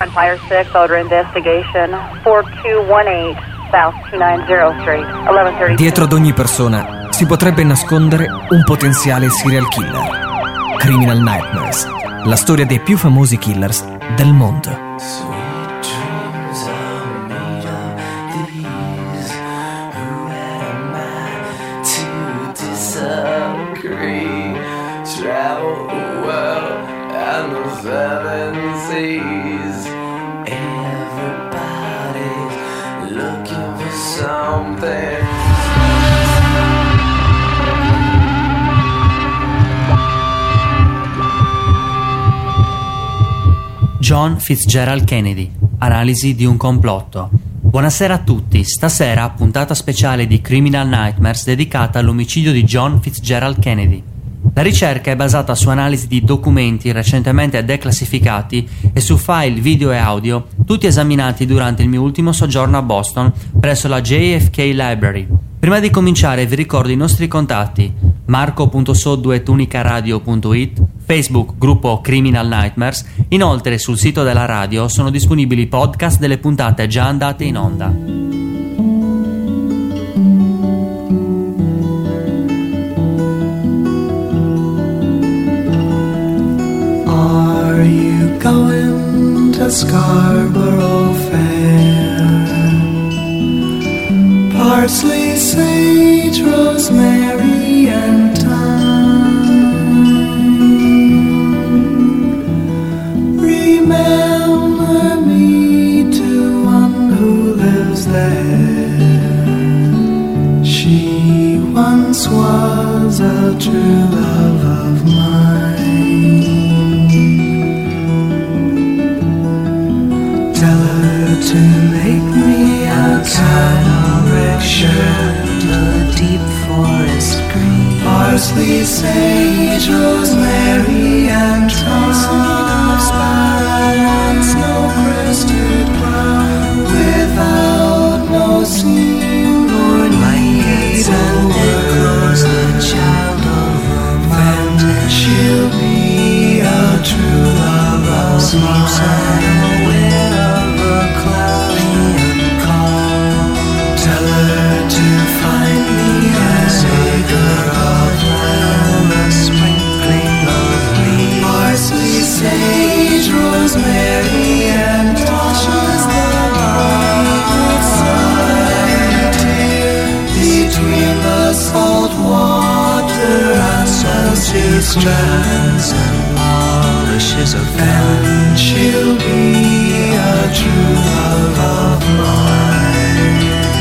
Fire 6, order investigation, 4218 South 290 Street, 1132. Dietro ad ogni persona si potrebbe nascondere un potenziale serial killer. Criminal Nightmares, la storia dei più famosi killers del mondo. John Fitzgerald Kennedy, analisi di un complotto. Buonasera a tutti, stasera puntata speciale di Criminal Nightmares dedicata all'omicidio di John Fitzgerald Kennedy. La ricerca è basata su analisi di documenti recentemente declassificati e su file video e audio, tutti esaminati durante il mio ultimo soggiorno a Boston presso la JFK Library. Prima di cominciare vi ricordo i nostri contatti: marco.so2tunicaradio.it, Facebook gruppo Criminal Nightmares. Inoltre sul sito della radio sono disponibili podcast delle puntate già andate in onda. Are you going to Scarborough Fair? Parsley, sage, rosemary and thyme. Remember me to one who lives there. She once was a true love of mine. Tell her to make me a canary shirt, a deep forest green, parsley, sage, rosemary and thyme, sparrow, snow-crested crown, without no seam nor need, and echoes the child of romance. She'll be a true love of mine. Sage, rosemary, and toshes the bright side between the salt water and salty strands and polishes of pen. She'll be a true love of mine.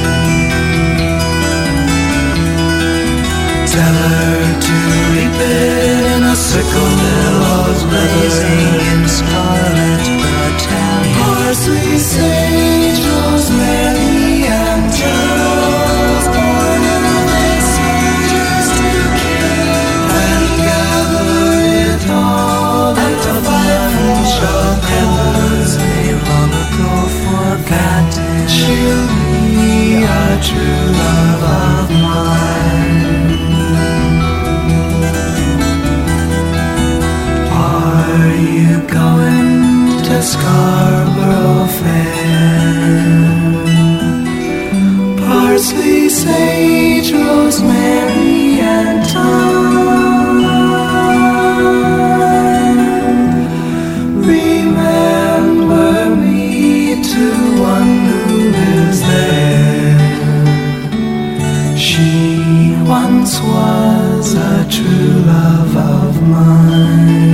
Tell her to reap it in a sickle, billows blazing in scarlet battalion. Parsley, sage, rosemary, and thyme, born in the seas to kill, and gather it all at a bunch of pillars they long ago forgotten. She'll be a true love of mine. Are you going to Scarborough Fair? Parsley, sage, rosemary and thyme. Remember me to one who lives there. She once was a true love of mine.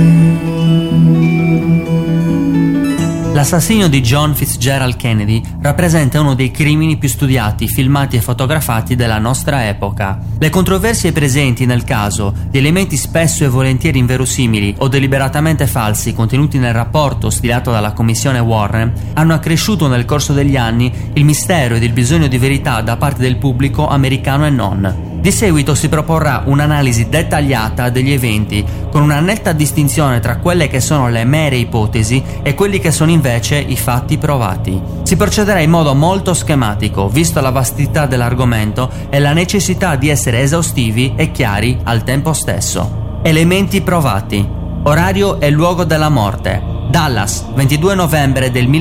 L'assassinio di John Fitzgerald Kennedy rappresenta uno dei crimini più studiati, filmati e fotografati della nostra epoca. Le controversie presenti nel caso, gli elementi spesso e volentieri inverosimili o deliberatamente falsi contenuti nel rapporto stilato dalla commissione Warren, hanno accresciuto nel corso degli anni il mistero ed il bisogno di verità da parte del pubblico americano e non. Di seguito si proporrà un'analisi dettagliata degli eventi, con una netta distinzione tra quelle che sono le mere ipotesi e quelli che sono invece i fatti provati. Si procederà in modo molto schematico, visto la vastità dell'argomento e la necessità di essere esaustivi e chiari al tempo stesso. Elementi provati: orario e luogo della morte, Dallas, 22 novembre del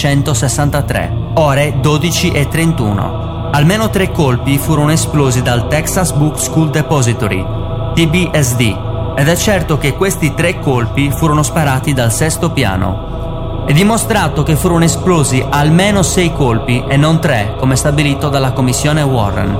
1963, ore 12:31. Almeno 3 colpi furono esplosi dal Texas Book School Depository, TBSD, ed è certo che questi 3 colpi furono sparati dal 6º piano. È dimostrato che furono esplosi almeno 6 colpi e non 3, come stabilito dalla commissione Warren.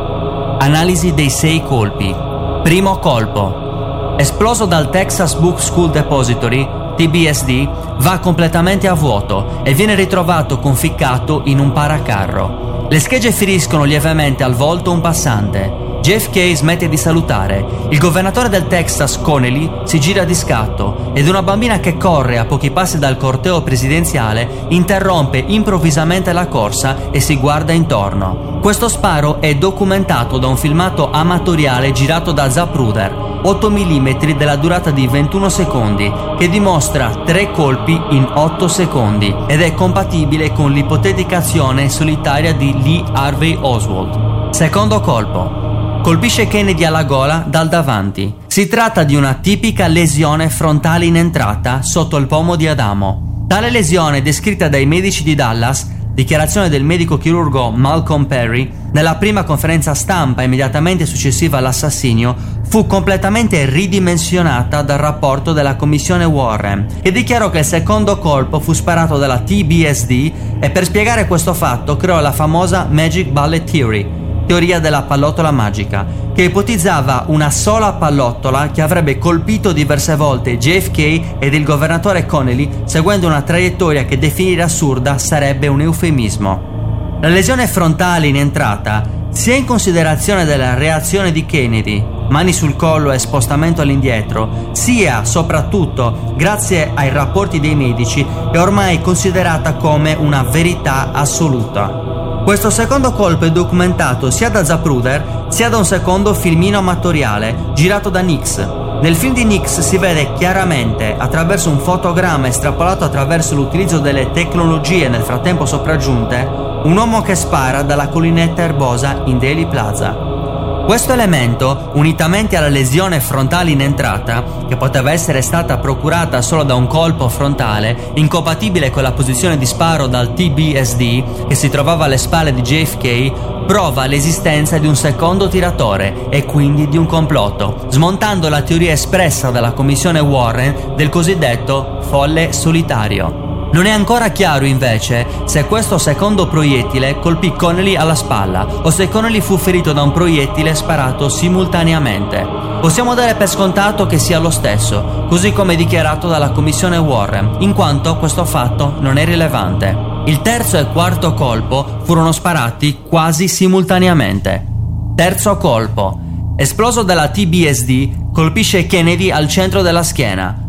Analisi dei 6 colpi. Primo colpo. Esploso dal Texas Book School Depository, TBSD, va completamente a vuoto e viene ritrovato conficcato in un paracarro. Le schegge feriscono lievemente al volto un passante. JFK smette di salutare. Il governatore del Texas, Connally, si gira di scatto ed una bambina che corre a pochi passi dal corteo presidenziale interrompe improvvisamente la corsa e si guarda intorno. Questo sparo è documentato da un filmato amatoriale girato da Zapruder, 8 mm della durata di 21 secondi, che dimostra 3 colpi in 8 secondi ed è compatibile con l'ipotetica azione solitaria di Lee Harvey Oswald. Secondo colpo. Colpisce Kennedy alla gola dal davanti. Si tratta di una tipica lesione frontale in entrata sotto il pomo di Adamo. Tale lesione, descritta dai medici di Dallas, dichiarazione del medico chirurgo Malcolm Perry, nella prima conferenza stampa immediatamente successiva all'assassinio, fu completamente ridimensionata dal rapporto della commissione Warren, che dichiarò che il secondo colpo fu sparato dalla TBSD e per spiegare questo fatto creò la famosa Magic Bullet Theory, teoria della pallottola magica, che ipotizzava una sola pallottola che avrebbe colpito diverse volte JFK ed il governatore Connally seguendo una traiettoria che definire assurda sarebbe un eufemismo. La lesione frontale in entrata, sia in considerazione della reazione di Kennedy, mani sul collo e spostamento all'indietro, sia soprattutto grazie ai rapporti dei medici, è ormai considerata come una verità assoluta. Questo secondo colpo è documentato sia da Zapruder sia da un secondo filmino amatoriale girato da Nix. Nel film di Nix si vede chiaramente, attraverso un fotogramma estrapolato attraverso l'utilizzo delle tecnologie nel frattempo sopraggiunte, un uomo che spara dalla collinetta erbosa in Dealey Plaza. Questo elemento, unitamente alla lesione frontale in entrata, che poteva essere stata procurata solo da un colpo frontale, incompatibile con la posizione di sparo dal TBSD, che si trovava alle spalle di JFK, prova l'esistenza di un secondo tiratore e quindi di un complotto, smontando la teoria espressa dalla commissione Warren del cosiddetto folle solitario. Non è ancora chiaro invece se questo secondo proiettile colpì Connally alla spalla o se Connally fu ferito da un proiettile sparato simultaneamente. Possiamo dare per scontato che sia lo stesso, così come dichiarato dalla commissione Warren, in quanto questo fatto non è rilevante. Il terzo e quarto colpo furono sparati quasi simultaneamente. Terzo colpo. Esploso dalla TBSD, colpisce Kennedy al centro della schiena,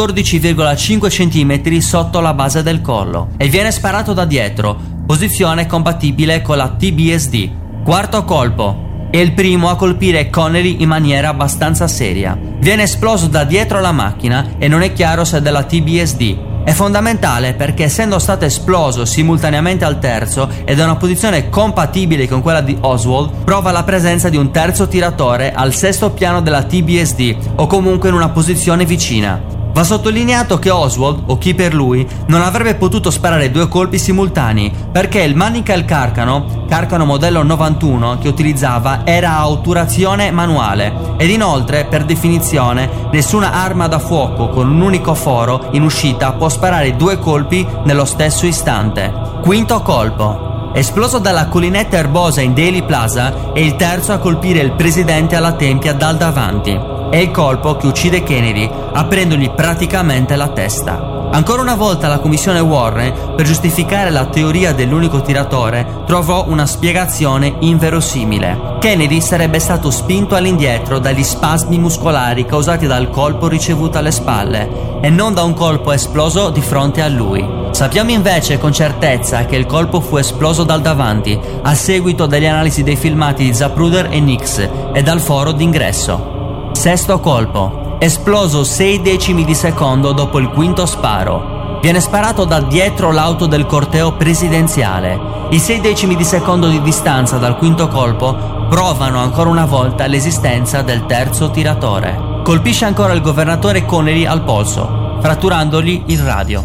14,5 cm sotto la base del collo, e viene sparato da dietro, posizione compatibile con la TBSD. Quarto colpo. È il primo a colpire Connally in maniera abbastanza seria. Viene esploso da dietro la macchina e non è chiaro se della TBSD. È fondamentale perché, essendo stato esploso simultaneamente al terzo ed è una posizione compatibile con quella di Oswald, prova la presenza di un terzo tiratore al sesto piano della TBSD o comunque in una posizione vicina. Va sottolineato che Oswald, o chi per lui, non avrebbe potuto sparare 2 colpi simultanei perché il Manningell carcano modello 91 che utilizzava era a otturazione manuale ed inoltre, per definizione, nessuna arma da fuoco con un unico foro in uscita può sparare 2 colpi nello stesso istante. Quinto colpo. Esploso dalla collinetta erbosa in Dealey Plaza, è il terzo a colpire il presidente alla tempia dal davanti. È il colpo che uccide Kennedy, aprendogli praticamente la testa. Ancora una volta la commissione Warren, per giustificare la teoria dell'unico tiratore, trovò una spiegazione inverosimile. Kennedy sarebbe stato spinto all'indietro dagli spasmi muscolari causati dal colpo ricevuto alle spalle e non da un colpo esploso di fronte a lui. Sappiamo invece con certezza che il colpo fu esploso dal davanti, a seguito delle analisi dei filmati di Zapruder e Nix e dal foro d'ingresso. Sesto colpo. Esploso 6 decimi di secondo dopo il quinto sparo. Viene sparato da dietro l'auto del corteo presidenziale. I 6 decimi di secondo di distanza dal quinto colpo provano ancora una volta l'esistenza del terzo tiratore. Colpisce ancora il governatore Connally al polso. fratturandogli il radio.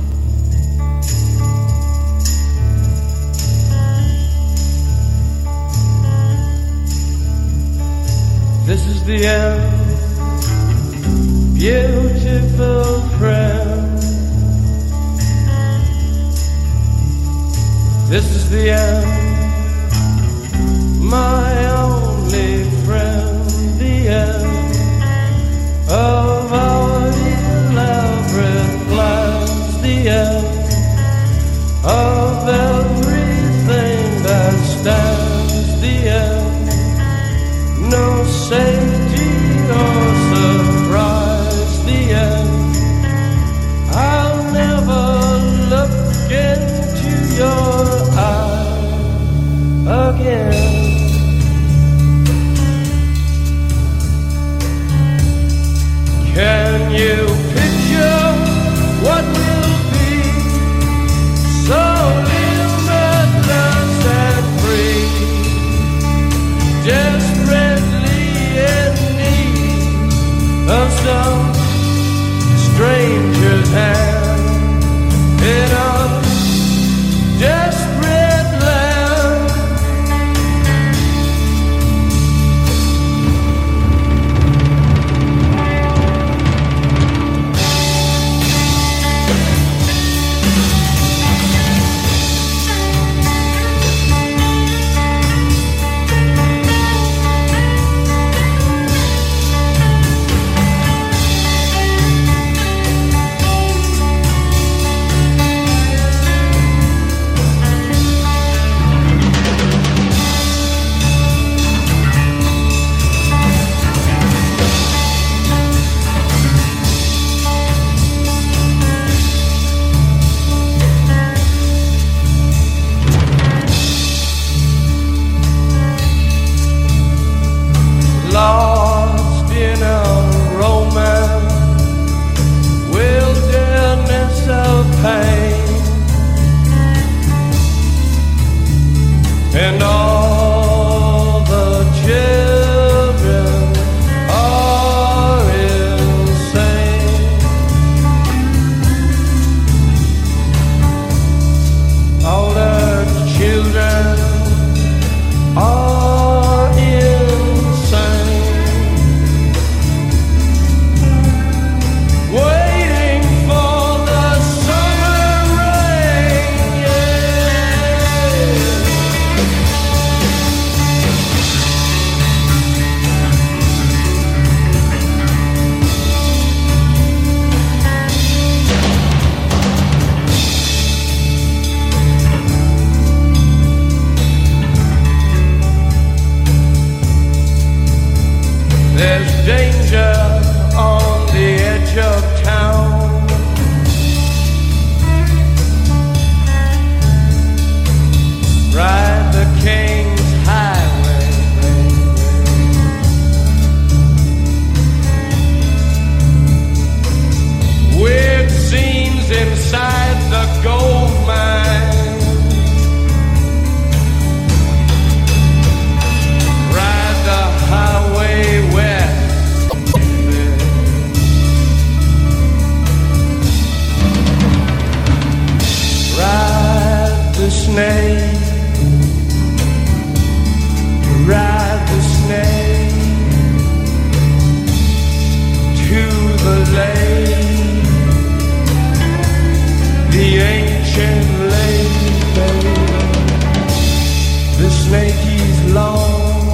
This is the end, beautiful friend. This is the end, my only friend. The end of our elaborate plans. The end of everything that stands. The end, no safety or surprise. The end, I'll never look into your eyes again. Can you picture what will be so limitless and free? Desperately in need of some stranger's hand in a desperate land. Lost in a romance, wilderness of pain, and all the children are insane. All the children are insane, waiting for the summer rain. There's danger on the edge of town. Ride the King's Highway. Weird scenes inside the gold mine. Ride the highway west. Ride the snake. Ride the snake to the lake, the ancient lake, baby. The snake is long,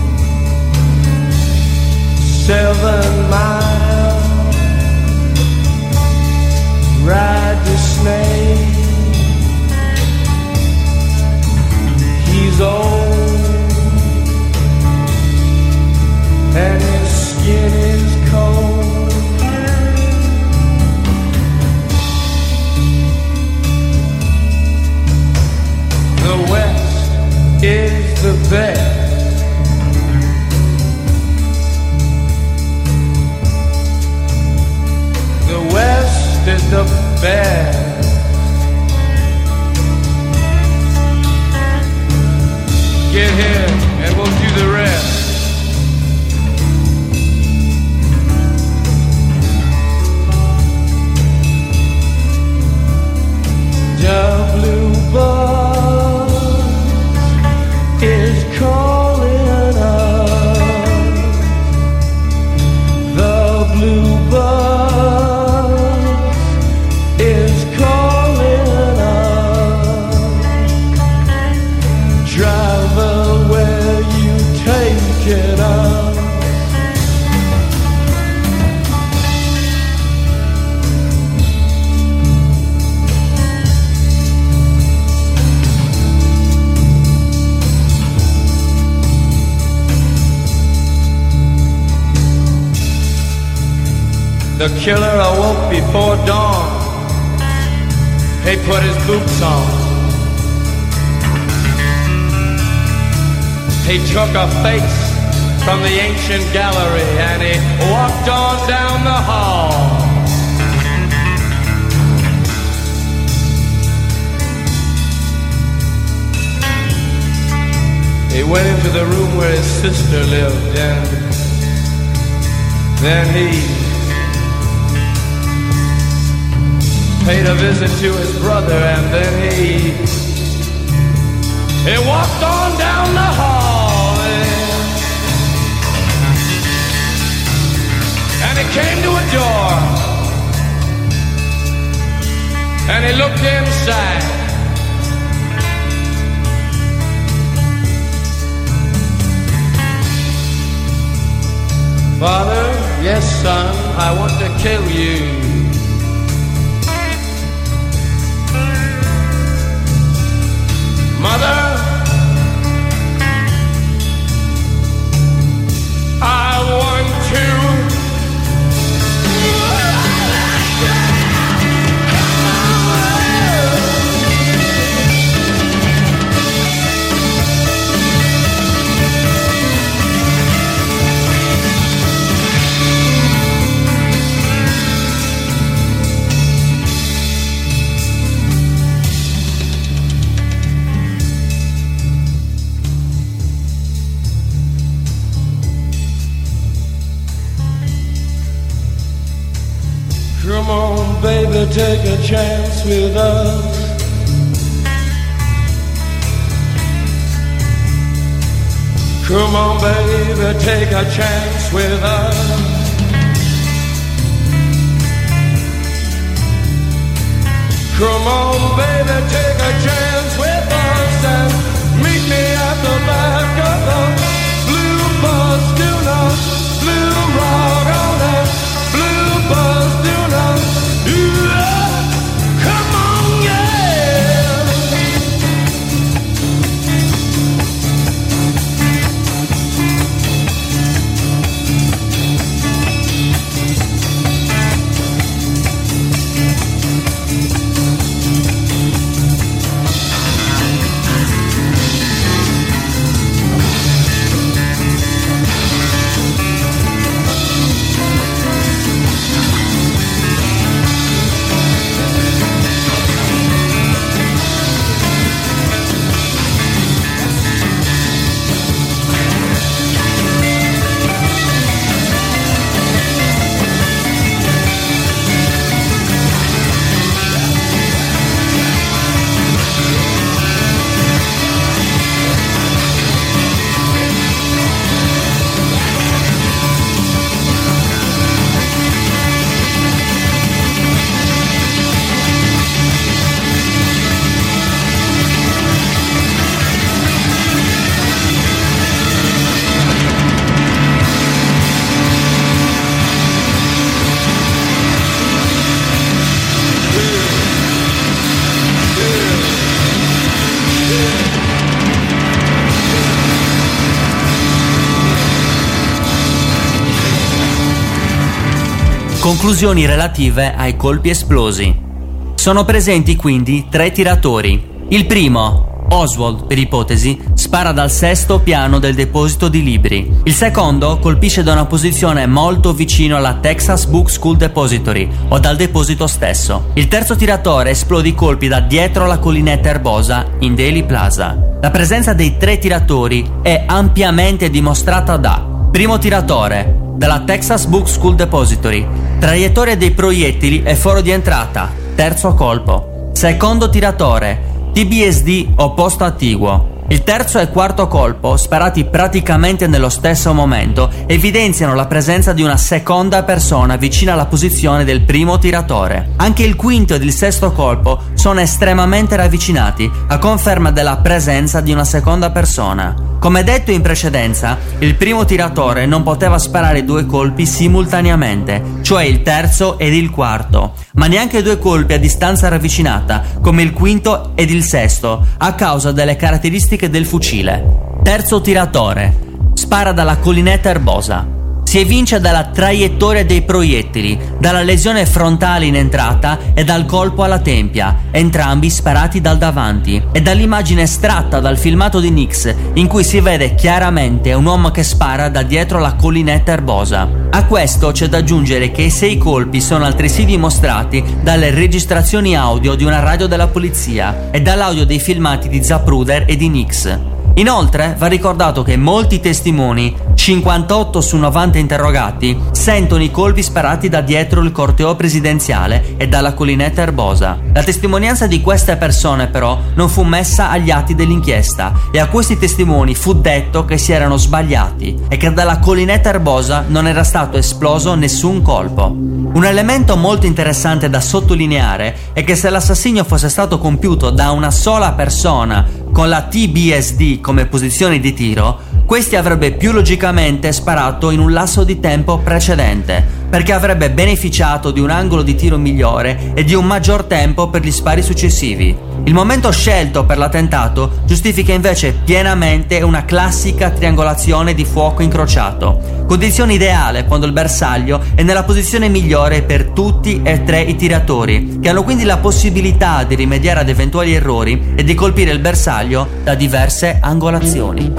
7 miles. Ride the snake. He's old and his skin is cold. The West is the best. The West is the best. Get here and we'll do the rest. The killer awoke before dawn. He put his boots on. He took a face from the ancient gallery and he walked on down the hall. He went into the room where his sister lived, and then he paid a visit to his brother, and then he walked on down the hall, and he came to a door, and he looked inside. Father, yes son, I want to kill you. Mother, I want to. Come on, baby, take a chance with us. Come on, baby, take a chance with us. Come on, baby, take a chance with us and meet me at the back of the blue bus. Do not blue rock on that blue bus. Do not, come on, yeah. Conclusioni relative ai colpi esplosi. Sono presenti quindi 3 tiratori. Il primo, Oswald per ipotesi, spara dal 6º piano del deposito di libri. Il secondo colpisce da una posizione molto vicino alla Texas Book School Depository o dal deposito stesso. Il terzo tiratore esplode i colpi da dietro la collinetta erbosa in Dealey Plaza. La presenza dei 3 tiratori è ampiamente dimostrata da: primo tiratore, dalla Texas Book School Depository, traiettoria dei proiettili e foro di entrata, terzo colpo. Secondo tiratore, TBSD o posto attiguo. Il terzo e quarto colpo, sparati praticamente nello stesso momento, evidenziano la presenza di una seconda persona vicina alla posizione del primo tiratore. Anche il quinto ed il sesto colpo sono estremamente ravvicinati, a conferma della presenza di una seconda persona. Come detto in precedenza, il primo tiratore non poteva sparare 2 colpi simultaneamente, cioè il terzo ed il quarto, ma neanche 2 colpi a distanza ravvicinata, come il quinto ed il sesto, a causa delle caratteristiche del fucile. Terzo tiratore, spara dalla collinetta erbosa. si evince dalla traiettoria dei proiettili, dalla lesione frontale in entrata e dal colpo alla tempia, entrambi sparati dal davanti, e dall'immagine estratta dal filmato di Nix, in cui si vede chiaramente un uomo che spara da dietro la collinetta erbosa. A questo c'è da aggiungere che i 6 colpi sono altresì dimostrati dalle registrazioni audio di una radio della polizia e dall'audio dei filmati di Zapruder e di Nix. Inoltre va ricordato che molti testimoni, 58 su 90 interrogati, sentono i colpi sparati da dietro il corteo presidenziale e dalla collinetta erbosa. La testimonianza di queste persone però non fu messa agli atti dell'inchiesta e a questi testimoni fu detto che si erano sbagliati e che dalla collinetta erbosa non era stato esploso nessun colpo. Un elemento molto interessante da sottolineare è che se l'assassinio fosse stato compiuto da una sola persona con la TBSD come posizione di tiro, questi avrebbe più logicamente sparato in un lasso di tempo precedente, perché avrebbe beneficiato di un angolo di tiro migliore e di un maggior tempo per gli spari successivi. Il momento scelto per l'attentato giustifica invece pienamente una classica triangolazione di fuoco incrociato, condizione ideale quando il bersaglio è nella posizione migliore per tutti e 3 i tiratori, che hanno quindi la possibilità di rimediare ad eventuali errori e di colpire il bersaglio da diverse angolazioni.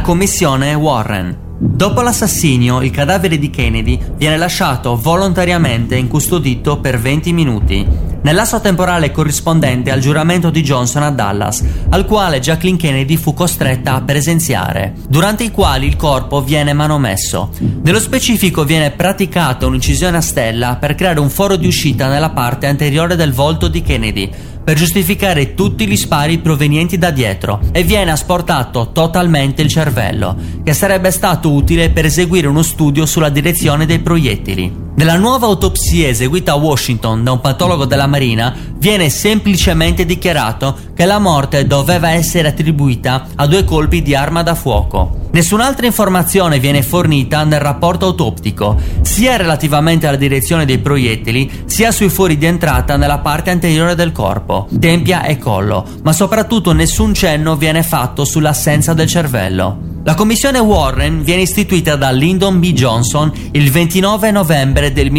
commissione Warren. Dopo l'assassinio, il cadavere di Kennedy viene lasciato volontariamente incustodito per 20 minuti, nel lasso temporale corrispondente al giuramento di Johnson a Dallas, al quale Jacqueline Kennedy fu costretta a presenziare, durante i quali il corpo viene manomesso. Nello specifico viene praticata un'incisione a stella per creare un foro di uscita nella parte anteriore del volto di Kennedy, per giustificare tutti gli spari provenienti da dietro, e viene asportato totalmente il cervello, che sarebbe stato utile per eseguire uno studio sulla direzione dei proiettili. Nella nuova autopsia eseguita a Washington da un patologo della Marina viene semplicemente dichiarato che la morte doveva essere attribuita a 2 colpi di arma da fuoco. Nessun'altra informazione viene fornita nel rapporto autoptico, sia relativamente alla direzione dei proiettili, sia sui fori di entrata nella parte anteriore del corpo, tempia e collo, ma soprattutto nessun cenno viene fatto sull'assenza del cervello. La commissione Warren viene istituita da Lyndon B. Johnson il 29 novembre del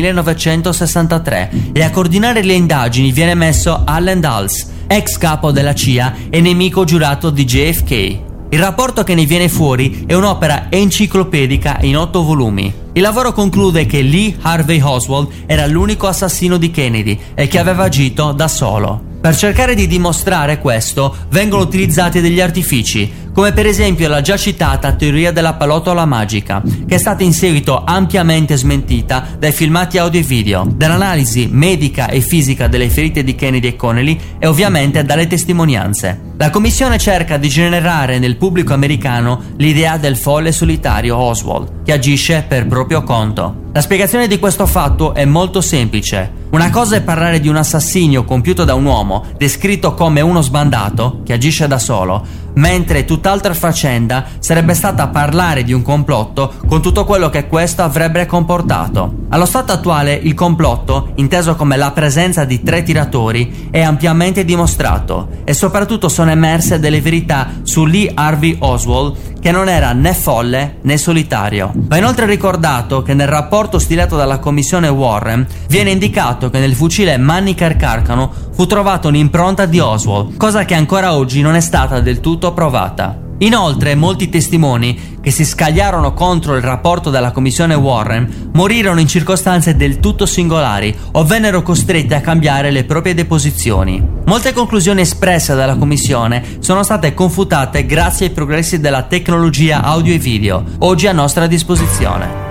1963 e a coordinare le indagini viene messo Allen Dulles, ex capo della CIA e nemico giurato di JFK. Il rapporto che ne viene fuori è un'opera enciclopedica in 8 volumi. Il lavoro conclude che Lee Harvey Oswald era l'unico assassino di Kennedy e che aveva agito da solo. Per cercare di dimostrare questo vengono utilizzati degli artifici, come per esempio la già citata teoria della pallottola magica, che è stata in seguito ampiamente smentita dai filmati audio e video, dall'analisi medica e fisica delle ferite di Kennedy e Connelly e ovviamente dalle testimonianze. La commissione cerca di generare nel pubblico americano l'idea del folle solitario Oswald, che agisce per proprio conto. La spiegazione di questo fatto è molto semplice. Una cosa è parlare di un assassinio compiuto da un uomo, descritto come uno sbandato, che agisce da solo, mentre tutt'altra faccenda sarebbe stata parlare di un complotto con tutto quello che questo avrebbe comportato. Allo stato attuale il complotto, inteso come la presenza di 3 tiratori, è ampiamente dimostrato e soprattutto sono emerse delle verità su Lee Harvey Oswald, che non era né folle né solitario. Va inoltre ricordato che nel rapporto stilato dalla commissione Warren viene indicato che nel fucile Mannlicher Carcano fu trovata un'impronta di Oswald, cosa che ancora oggi non è stata del tutto provata. Inoltre, molti testimoni che si scagliarono contro il rapporto della commissione Warren morirono in circostanze del tutto singolari o vennero costretti a cambiare le proprie deposizioni. Molte conclusioni espresse dalla commissione sono state confutate grazie ai progressi della tecnologia audio e video, oggi a nostra disposizione.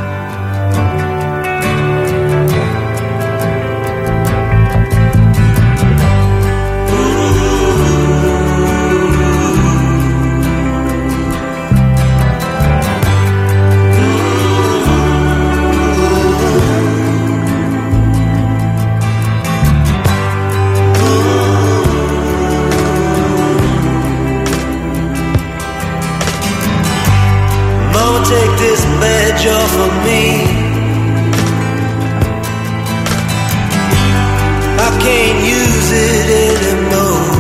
Take this badge off of me. I can't use it anymore.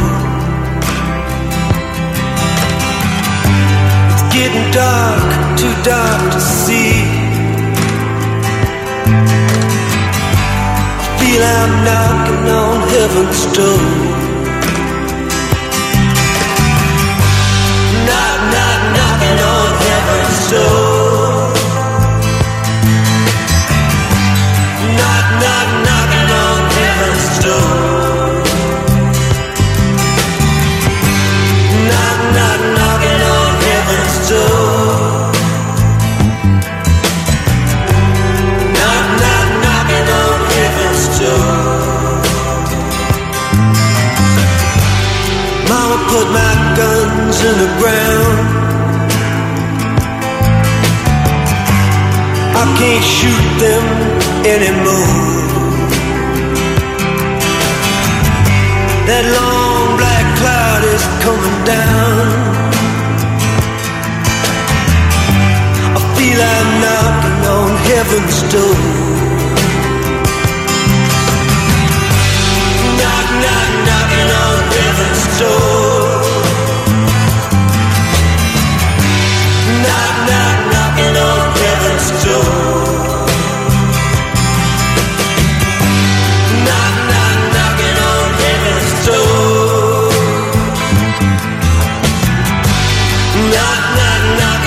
It's getting dark, too dark to see. I feel I'm knocking on heaven's door. Knock, knock, knocking on heaven's door. Knock, knock, knocking on heaven's door. Knock, knock, knocking on heaven's door. Knock, knock, knocking on heaven's door. Mama put my guns in the ground. I can't shoot them anymore. That long black cloud is coming down. I feel I'm knocking on heaven's door. Knock, knock, knocking on heaven's door. Knock, knock, knocking on heaven's door. Knock, knock, knocking on heaven's door. Knock, knock, knocking.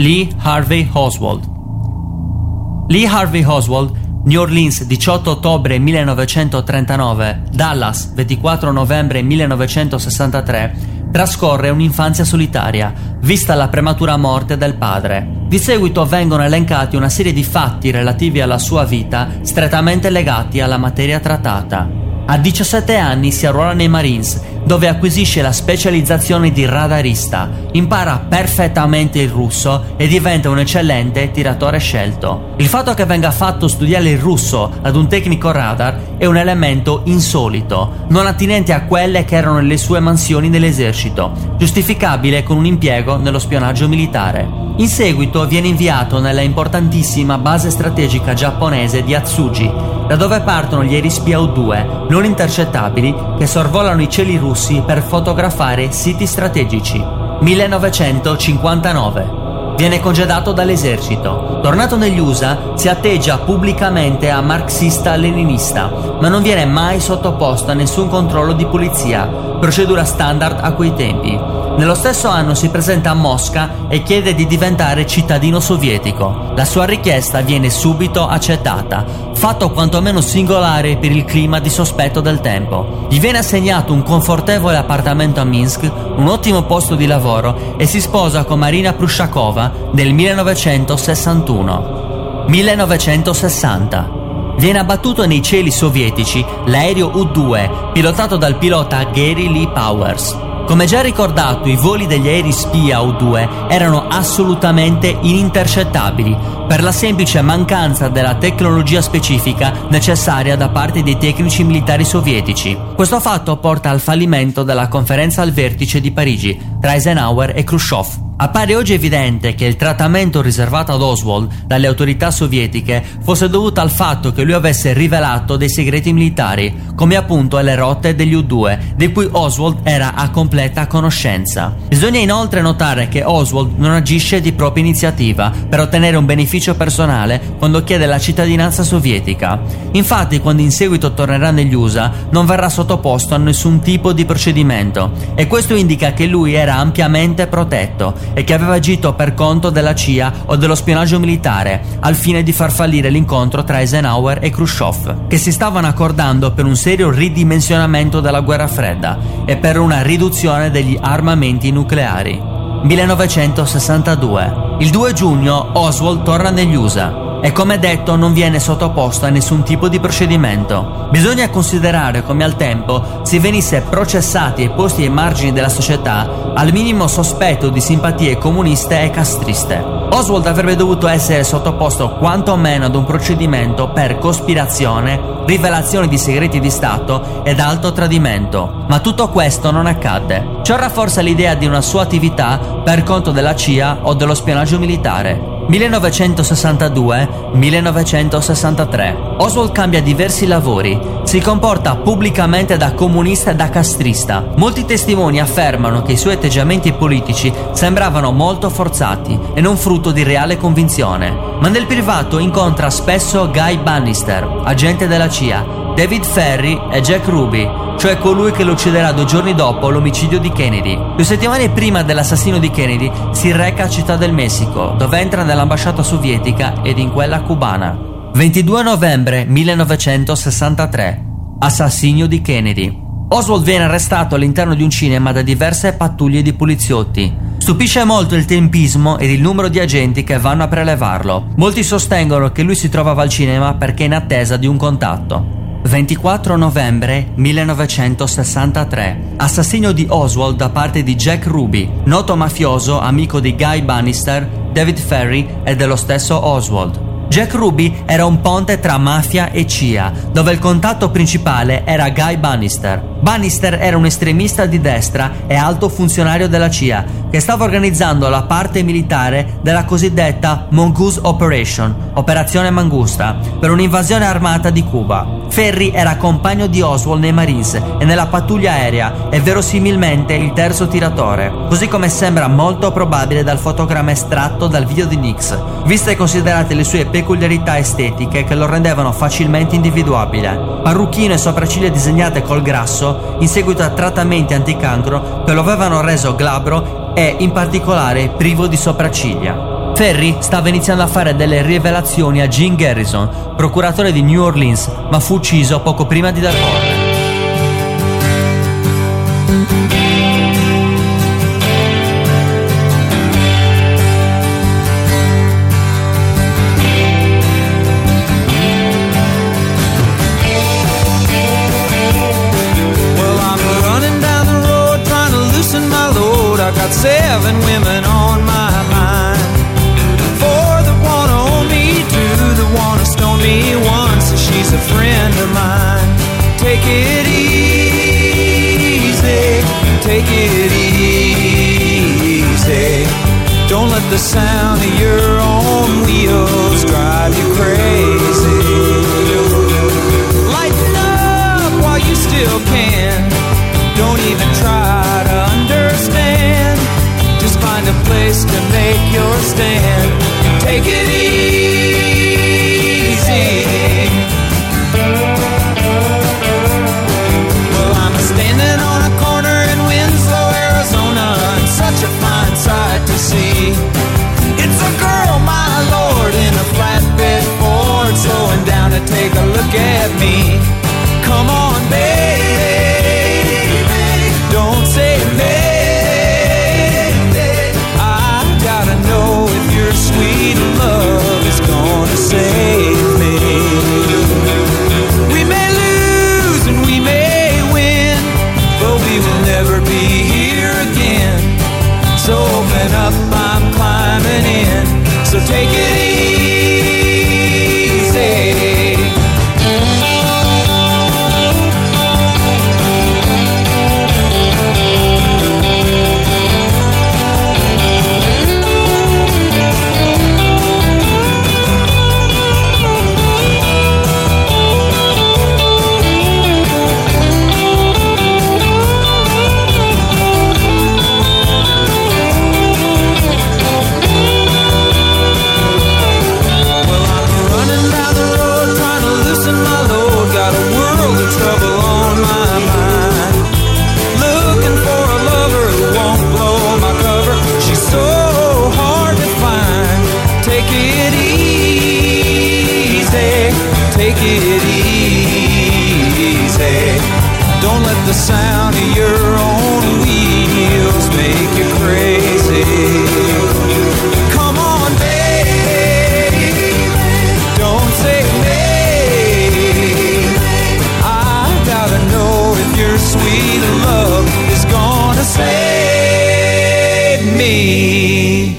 Lee Harvey Oswald. Lee Harvey Oswald, New Orleans 18 ottobre 1939, Dallas 24 novembre 1963, trascorre un'infanzia solitaria, vista la prematura morte del padre. Di seguito vengono elencati una serie di fatti relativi alla sua vita strettamente legati alla materia trattata. A 17 anni si arruola nei Marines, dove acquisisce la specializzazione di radarista, impara perfettamente il russo e diventa un eccellente tiratore scelto. Il fatto che venga fatto studiare il russo ad un tecnico radar è un elemento insolito, non attinente a quelle che erano le sue mansioni nell'esercito, giustificabile con un impiego nello spionaggio militare. In seguito viene inviato nella importantissima base strategica giapponese di Atsugi, da dove partono gli aerei spia U-2 non intercettabili che sorvolano i cieli russi per fotografare siti strategici. 1959. Viene congedato dall'esercito. Tornato negli USA, si atteggia pubblicamente a marxista-leninista, ma non viene mai sottoposto a nessun controllo di polizia, procedura standard a quei tempi. Nello stesso anno si presenta a Mosca e chiede di diventare cittadino sovietico. La sua richiesta viene subito accettata, fatto quantomeno singolare per il clima di sospetto del tempo. Gli viene assegnato un confortevole appartamento a Minsk, un ottimo posto di lavoro e si sposa con Marina Prushakova nel 1961. 1960. Viene abbattuto nei cieli sovietici l'aereo U-2 pilotato dal pilota Gary Lee Powers. Come già ricordato, i voli degli aerei spia U-2 erano assolutamente inintercettabili per la semplice mancanza della tecnologia specifica necessaria da parte dei tecnici militari sovietici. Questo fatto porta al fallimento della conferenza al vertice di Parigi tra Eisenhower e Khrushchev. Appare oggi evidente che il trattamento riservato ad Oswald dalle autorità sovietiche fosse dovuto al fatto che lui avesse rivelato dei segreti militari, come appunto le rotte degli U-2, di cui Oswald era a completa conoscenza. Bisogna inoltre notare che Oswald non agisce di propria iniziativa per ottenere un beneficio personale quando chiede la cittadinanza sovietica. Infatti, quando in seguito tornerà negli USA, non verrà sottoposto a nessun tipo di procedimento, e questo indica che lui era ampiamente protetto e che aveva agito per conto della CIA o dello spionaggio militare al fine di far fallire l'incontro tra Eisenhower e Khrushchev, che si stavano accordando per un serio ridimensionamento della guerra fredda e per una riduzione degli armamenti nucleari. 1962. Il 2 giugno Oswald torna negli USA e, come detto, non viene sottoposto a nessun tipo di procedimento. Bisogna considerare come al tempo si venisse processati e posti ai margini della società al minimo sospetto di simpatie comuniste e castriste. Oswald avrebbe dovuto essere sottoposto quantomeno ad un procedimento per cospirazione, rivelazione di segreti di Stato ed alto tradimento, ma tutto questo non accadde. Ciò rafforza l'idea di una sua attività per conto della CIA o dello spionaggio militare. 1962-1963. Oswald cambia diversi lavori, si comporta pubblicamente da comunista e da castrista. Molti testimoni affermano che i suoi atteggiamenti politici sembravano molto forzati e non frutto di reale convinzione, ma nel privato incontra spesso Guy Bannister, agente della CIA, David Ferry e Jack Ruby, cioè colui che lo ucciderà 2 giorni dopo l'omicidio di Kennedy. 2 settimane prima dell'assassinio di Kennedy si reca a Città del Messico, dove entra nell'ambasciata sovietica ed in quella cubana. 22 novembre 1963. Assassinio di Kennedy. Oswald viene arrestato all'interno di un cinema da diverse pattuglie di poliziotti. Stupisce molto il tempismo ed il numero di agenti che vanno a prelevarlo. Molti sostengono che lui si trovava al cinema perché è in attesa di un contatto. 24 novembre 1963. Assassinio di Oswald da parte di Jack Ruby, noto mafioso amico di Guy Bannister, David Ferry e dello stesso Oswald. Jack Ruby era un ponte tra mafia e CIA, dove il contatto principale era Guy Bannister. Bannister era un estremista di destra e alto funzionario della CIA, che stava organizzando la parte militare della cosiddetta Mongoose Operation, operazione Mangusta, per un'invasione armata di Cuba. Ferry era compagno di Oswald nei Marines e nella pattuglia aerea e verosimilmente il terzo tiratore, così come sembra molto probabile dal fotogramma estratto dal video di Nix, viste e considerate le sue peculiarità estetiche che lo rendevano facilmente individuabile. Parrucchino e sopracciglia disegnate col grasso in seguito a trattamenti anticancro che lo avevano reso glabro e in particolare privo di sopracciglia. Ferry stava iniziando a fare delle rivelazioni a Jim Garrison, procuratore di New Orleans, ma fu ucciso poco prima di dar ordine. Got 7 women on my mind. 4 that wanna own me, 2 that wanna stone me, 1 says she's a friend of mine. Take it easy, take it easy. Don't let the sound of your own wheels drive you crazy. Lighten up while you still can. Don't even try to understand. Just find a place to make your stand. Take it easy. Well, I'm standing on a corner in Winslow, Arizona, and such a fine sight to see. It's a girl, my lord, in a flatbed Ford, slowing down to take a look at me. Come on, baby. Don't say maybe. I gotta know if your sweet love is gonna save me. We may lose and we may win, but we will never be here again. So open up, I'm climbing in. So take it easy. The sound of your own wheels make you crazy. Come on, baby, don't say maybe. I gotta know if your sweet love is gonna save me.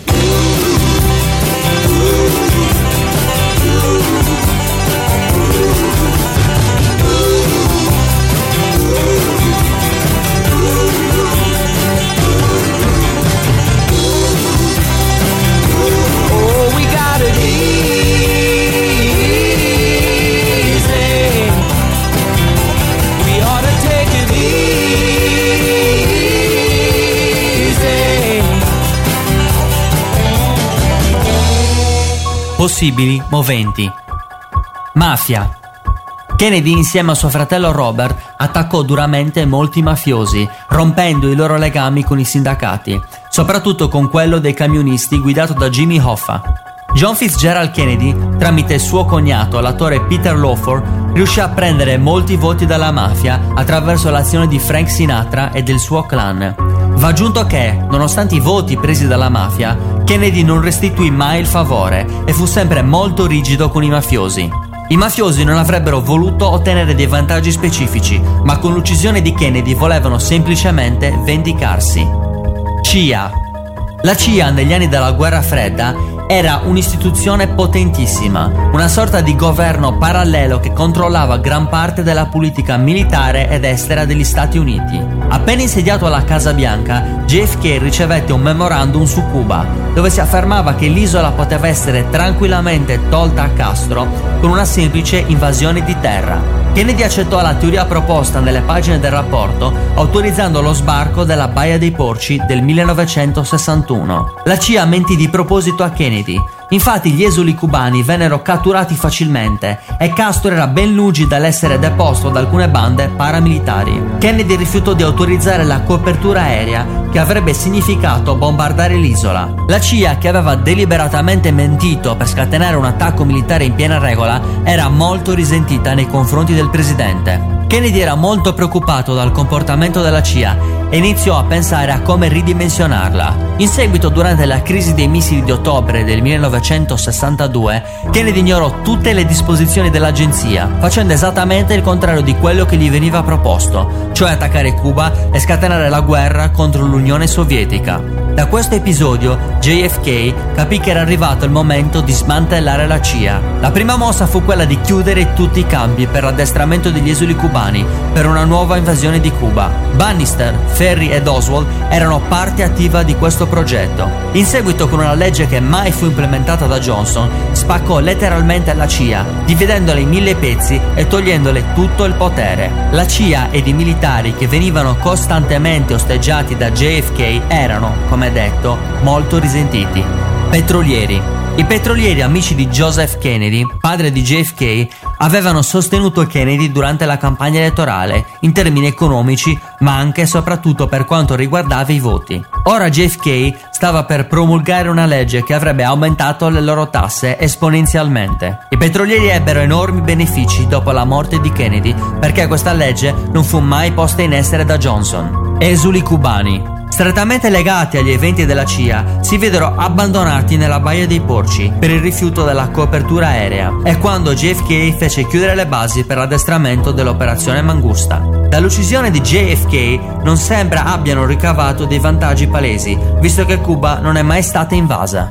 Possibili moventi. Mafia. Kennedy, insieme a suo fratello Robert, attaccò duramente molti mafiosi, rompendo i loro legami con i sindacati, soprattutto con quello dei camionisti guidato da Jimmy Hoffa. John Fitzgerald Kennedy, tramite il suo cognato, l'attore Peter Lawford, riuscì a prendere molti voti dalla mafia attraverso l'azione di Frank Sinatra e del suo clan. Va aggiunto che, nonostante i voti presi dalla mafia, Kennedy non restituì mai il favore e fu sempre molto rigido con i mafiosi. I mafiosi non avrebbero voluto ottenere dei vantaggi specifici, ma con l'uccisione di Kennedy volevano semplicemente vendicarsi. CIA. La CIA negli anni della guerra fredda era un'istituzione potentissima, una sorta di governo parallelo che controllava gran parte della politica militare ed estera degli Stati Uniti. Appena insediato alla Casa Bianca, JFK ricevette un memorandum su Cuba, dove si affermava che l'isola poteva essere tranquillamente tolta a Castro con una semplice invasione di terra. Kennedy accettò la teoria proposta nelle pagine del rapporto, autorizzando lo sbarco della Baia dei Porci del 1961. La CIA mentì di proposito a Kennedy, Infatti gli esuli cubani vennero catturati facilmente e Castro era ben lungi dall'essere deposto da alcune bande paramilitari. Kennedy rifiutò di autorizzare la copertura aerea, che avrebbe significato bombardare l'isola. La CIA, che aveva deliberatamente mentito per scatenare un attacco militare in piena regola, era molto risentita nei confronti del presidente. Kennedy era molto preoccupato dal comportamento della CIA e iniziò a pensare a come ridimensionarla. In seguito, durante la crisi dei missili di ottobre del 1962, Kennedy ignorò tutte le disposizioni dell'agenzia, facendo esattamente il contrario di quello che gli veniva proposto, cioè attaccare Cuba e scatenare la guerra contro l'Unione Sovietica. Da questo episodio, JFK capì che era arrivato il momento di smantellare la CIA. La prima mossa fu quella di chiudere tutti i campi per l'addestramento degli esuli cubani per una nuova invasione di Cuba. Bannister, Ferry ed Oswald erano parte attiva di questo progetto. In seguito, con una legge che mai fu implementata da Johnson, spaccò letteralmente la CIA, dividendola in 1000 pezzi e togliendole tutto il potere. La CIA ed i militari che venivano costantemente osteggiati da JFK erano, come detto, molto risentiti. Petrolieri. I petrolieri, amici di Joseph Kennedy, padre di JFK, avevano sostenuto Kennedy durante la campagna elettorale in termini economici, ma anche e soprattutto per quanto riguardava i voti. Ora JFK stava per promulgare una legge che avrebbe aumentato le loro tasse esponenzialmente. I petrolieri ebbero enormi benefici dopo la morte di Kennedy, perché questa legge non fu mai posta in essere da Johnson. Esuli cubani. Strettamente legati agli eventi della CIA, si videro abbandonati nella Baia dei Porci per il rifiuto della copertura aerea e quando JFK fece chiudere le basi per l'addestramento dell'operazione Mangusta. Dall'uccisione di JFK non sembra abbiano ricavato dei vantaggi palesi, visto che Cuba non è mai stata invasa.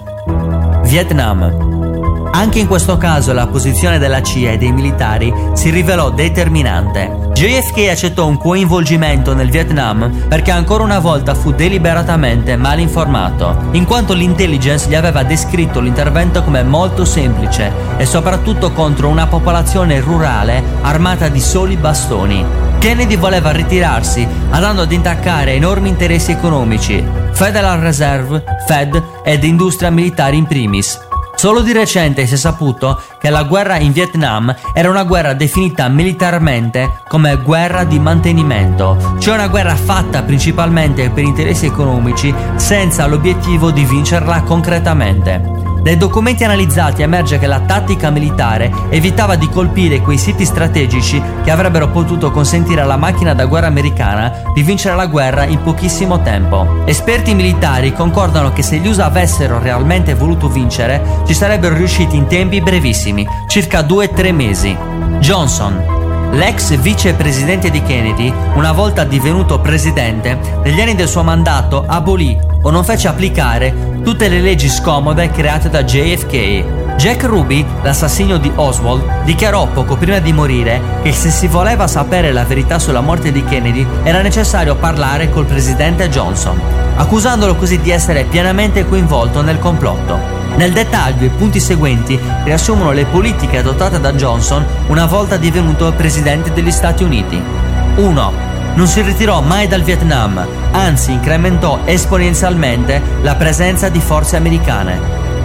Vietnam. Anche in questo caso la posizione della CIA e dei militari si rivelò determinante. JFK accettò un coinvolgimento nel Vietnam perché ancora una volta fu deliberatamente mal informato, in quanto l'intelligence gli aveva descritto l'intervento come molto semplice e soprattutto contro una popolazione rurale armata di soli bastoni. Kennedy voleva ritirarsi, andando ad intaccare enormi interessi economici, Federal Reserve, Fed ed industria militare in primis. Solo di recente si è saputo che la guerra in Vietnam era una guerra definita militarmente come guerra di mantenimento, cioè una guerra fatta principalmente per interessi economici senza l'obiettivo di vincerla concretamente. Dai documenti analizzati emerge che la tattica militare evitava di colpire quei siti strategici che avrebbero potuto consentire alla macchina da guerra americana di vincere la guerra in pochissimo tempo. Esperti militari concordano che se gli USA avessero realmente voluto vincere, ci sarebbero riusciti in tempi brevissimi, circa 2-3 mesi. Johnson. L'ex vicepresidente di Kennedy, una volta divenuto presidente, negli anni del suo mandato abolì o non fece applicare tutte le leggi scomode create da JFK. Jack Ruby, l'assassino di Oswald, dichiarò poco prima di morire che se si voleva sapere la verità sulla morte di Kennedy era necessario parlare col presidente Johnson, accusandolo così di essere pienamente coinvolto nel complotto. Nel dettaglio, i punti seguenti riassumono le politiche adottate da Johnson una volta divenuto presidente degli Stati Uniti. 1. Non si ritirò mai dal Vietnam, anzi incrementò esponenzialmente la presenza di forze americane.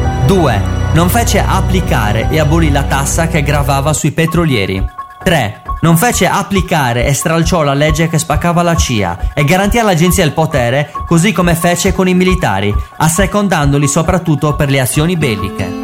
2. Non fece applicare e abolì la tassa che gravava sui petrolieri. 3. Non fece applicare e stralciò la legge che spaccava la CIA e garantì all'agenzia il potere, così come fece con i militari, assecondandoli soprattutto per le azioni belliche.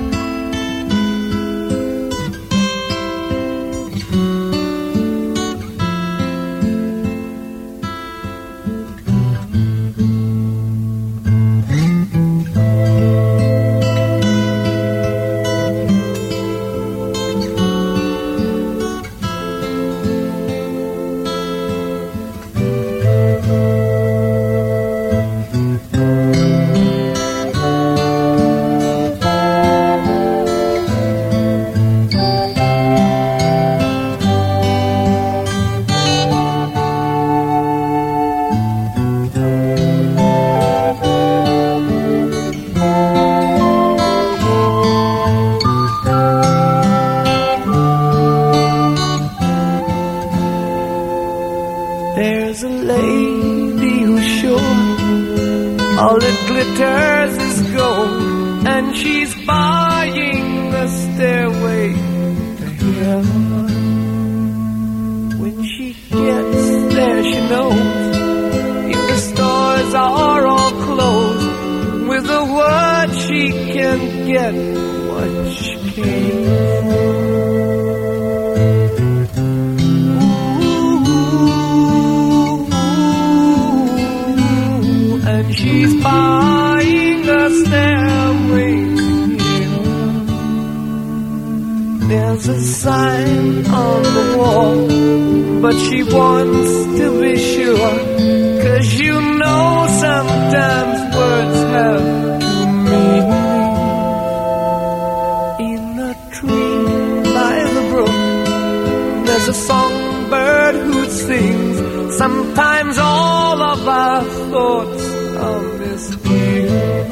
There's a lady who's sure all that glitters is gold, and she's buying the stairway to heaven. When she gets there, she knows if the stores are all closed, with a word she can get what she came for. Ooh, and she's buying the stairway here. There's a sign on the wall, but she wants to be sure, 'cause you know sometimes words have two meanings. In a tree by the brook, there's a songbird who sings. Sometimes all of our thoughts are misgiven.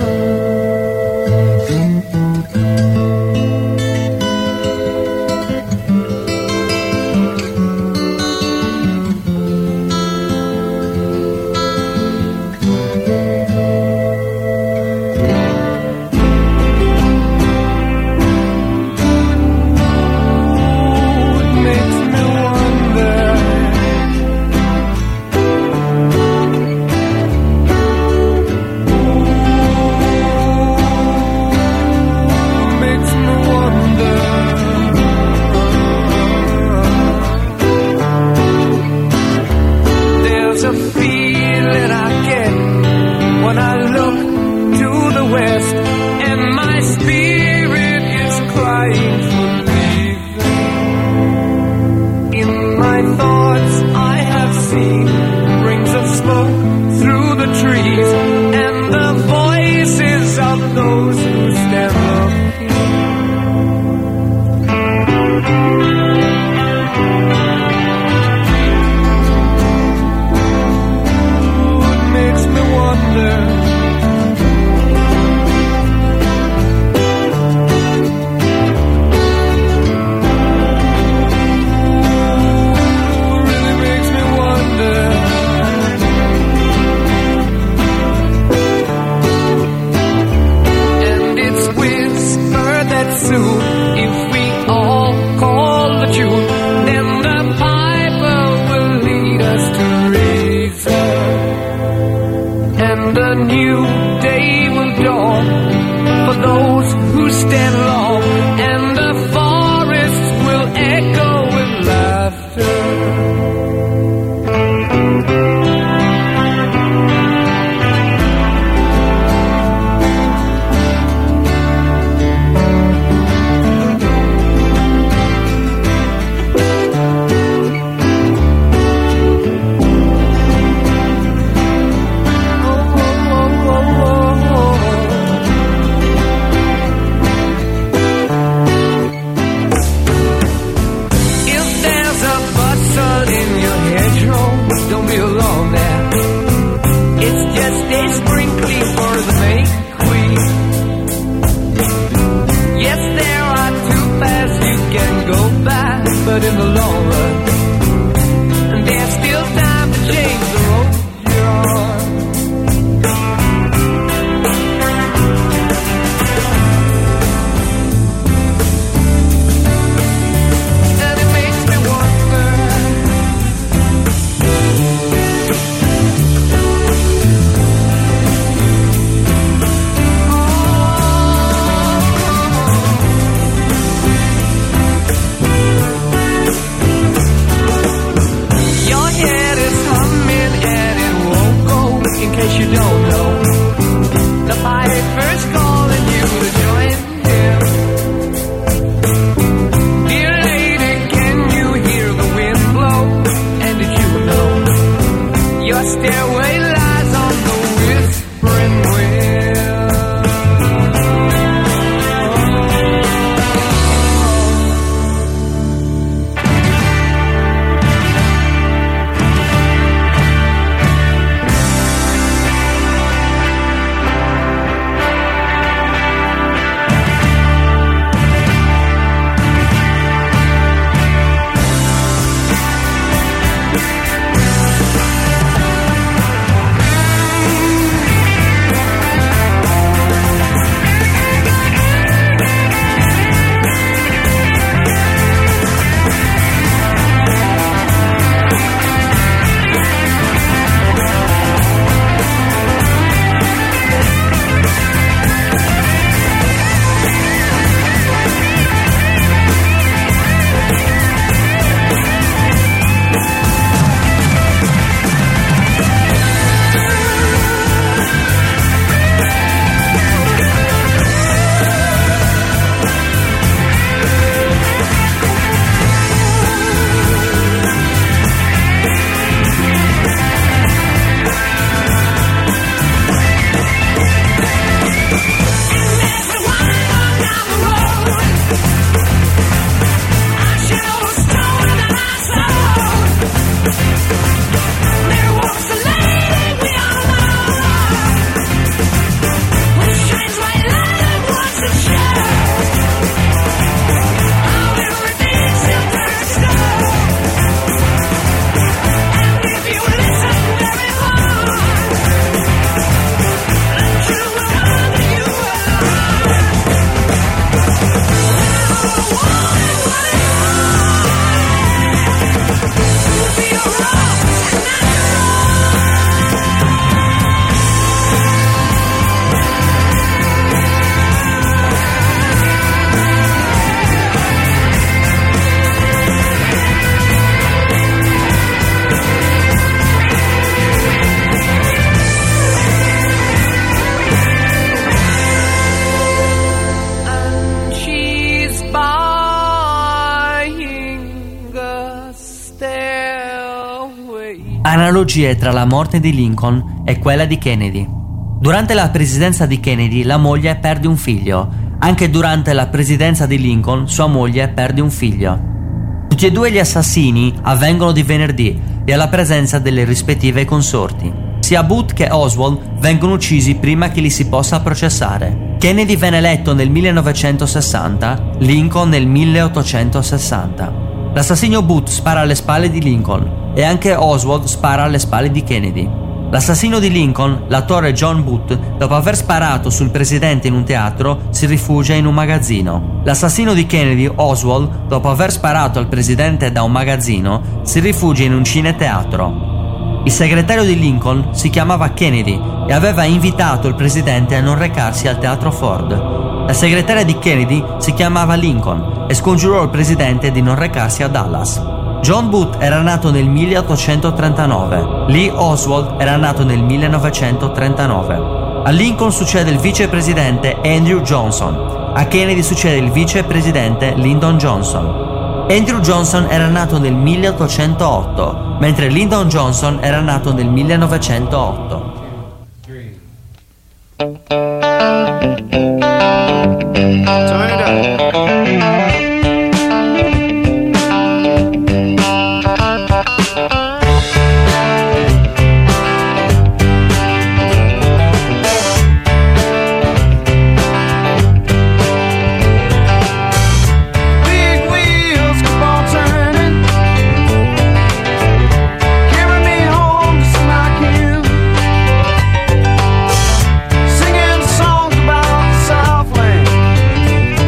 Analogie tra la morte di Lincoln e quella di Kennedy. Durante la presidenza di Kennedy la moglie perde un figlio. Anche durante la presidenza di Lincoln sua moglie perde un figlio. Tutti e due gli assassini avvengono di venerdì e alla presenza delle rispettive consorti. Sia Booth che Oswald vengono uccisi prima che li si possa processare. Kennedy venne eletto nel 1960, Lincoln nel 1860. L'assassino Booth spara alle spalle di Lincoln e anche Oswald spara alle spalle di Kennedy. L'assassino di Lincoln, l'attore John Booth, dopo aver sparato sul presidente in un teatro, si rifugia in un magazzino. L'assassino di Kennedy, Oswald, dopo aver sparato al presidente da un magazzino, si rifugia in un cineteatro. Il segretario di Lincoln si chiamava Kennedy e aveva invitato il presidente a non recarsi al teatro Ford. La segretaria di Kennedy si chiamava Lincoln e scongiurò il presidente di non recarsi a Dallas. John Booth era nato nel 1839, Lee Oswald era nato nel 1939. A Lincoln succede il vicepresidente Andrew Johnson, a Kennedy succede il vicepresidente Lyndon Johnson. Andrew Johnson era nato nel 1808, mentre Lyndon Johnson era nato nel 1908. Turn it up. Singing songs about the Southland.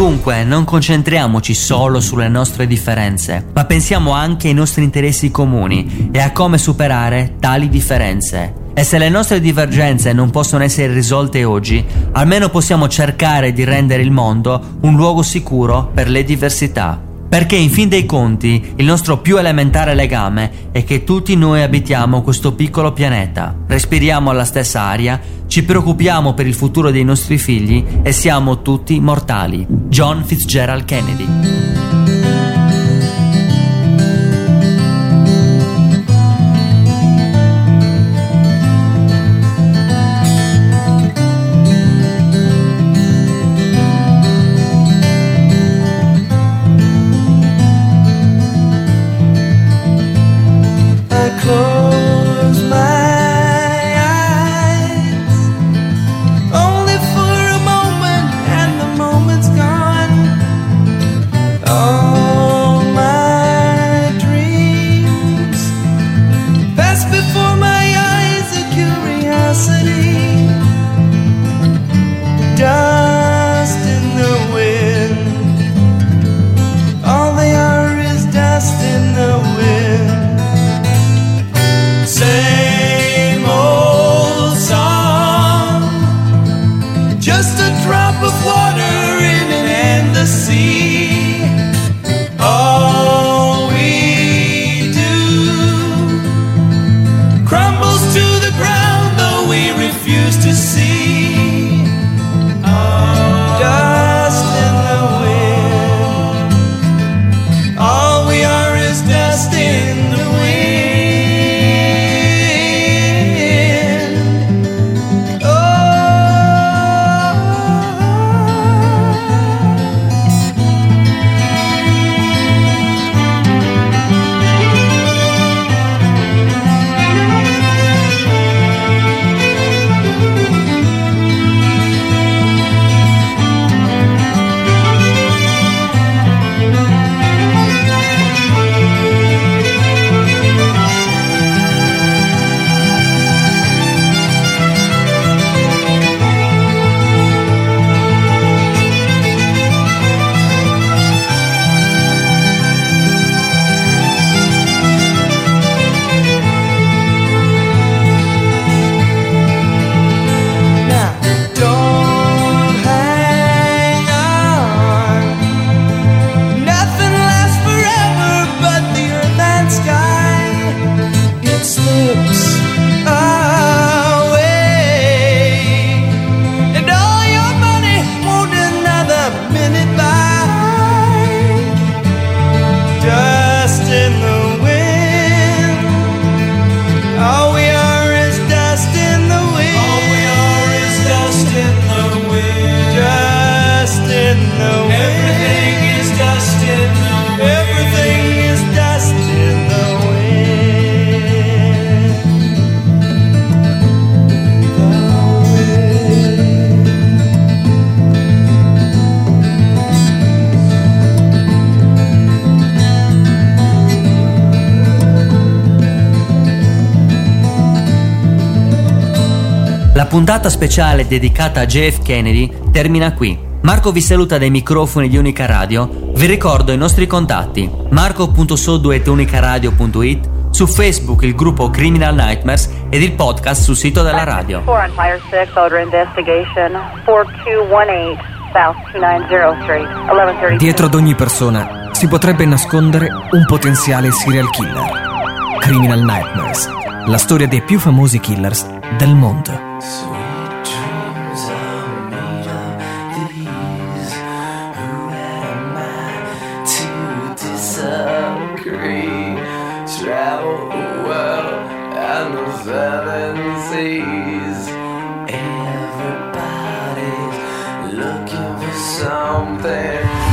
Dunque, non concentriamoci solo sulle nostre differenze, ma pensiamo anche ai nostri interessi comuni e a come superare tali differenze. E se le nostre divergenze non possono essere risolte oggi, almeno possiamo cercare di rendere il mondo un luogo sicuro per le diversità. Perché in fin dei conti il nostro più elementare legame è che tutti noi abitiamo questo piccolo pianeta, respiriamo la stessa aria, ci preoccupiamo per il futuro dei nostri figli e siamo tutti mortali. John Fitzgerald Kennedy. Close my eyes, only for a moment, and the moment's gone. All my dreams pass before my eyes, a curiosity, dust in the wind. All they are is dust in the wind. Same old song, just a drop of water in an endless sea. All we do crumbles to the ground, though we refuse to see. Dust in the wind. All we are is dust in the wind. La puntata speciale dedicata a JF Kennedy termina qui. Marco vi saluta dai microfoni di Unica Radio. Vi ricordo i nostri contatti: marco.soddu@unicaradio.it, su Facebook il gruppo Criminal Nightmares ed il podcast sul sito della radio. 4 Empire 6, Odor Investigation, 4218 South 290 Street, 1132. Dietro ad ogni persona si potrebbe nascondere un potenziale serial killer. Criminal Nightmares, la storia dei più famosi killers del mondo. Sweet dreams are made of these. Who am I to disagree? Travel the world and the seven seas. Everybody's looking for something.